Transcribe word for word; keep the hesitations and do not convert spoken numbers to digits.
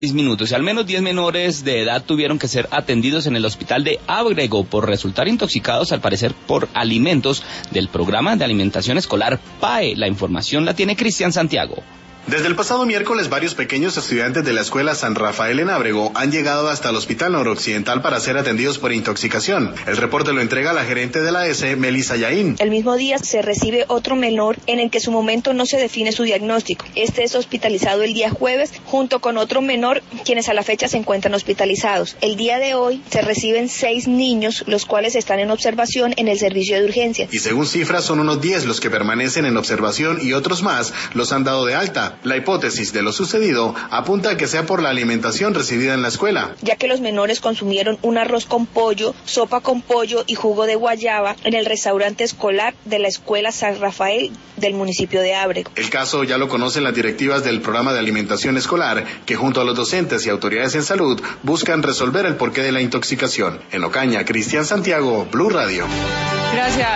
minutos y al menos diez menores de edad tuvieron que ser atendidos en el hospital de Ábrego por resultar intoxicados, al parecer por alimentos del programa de alimentación escolar P A E. La información la tiene Cristian Santiago. Desde el pasado miércoles, varios pequeños estudiantes de la escuela San Rafael en Ábrego han llegado hasta el hospital noroccidental para ser atendidos por intoxicación. El reporte lo entrega la gerente de la E S E, Melissa Yaín. El mismo día se recibe otro menor en el que en su momento no se define su diagnóstico. Este es hospitalizado el día jueves junto con otro menor, quienes a la fecha se encuentran hospitalizados. El día de hoy se reciben seis niños, los cuales están en observación en el servicio de urgencias. Y según cifras, son unos diez los que permanecen en observación y otros más los han dado de alta. La hipótesis de lo sucedido apunta a que sea por la alimentación recibida en la escuela, ya que los menores consumieron un arroz con pollo, sopa con pollo y jugo de guayaba en el restaurante escolar de la escuela San Rafael del municipio de Ábrego. El caso ya lo conocen las directivas del programa de alimentación escolar, que junto a los docentes y autoridades en salud buscan resolver el porqué de la intoxicación. En Ocaña, Cristian Santiago, Blue Radio. Gracias.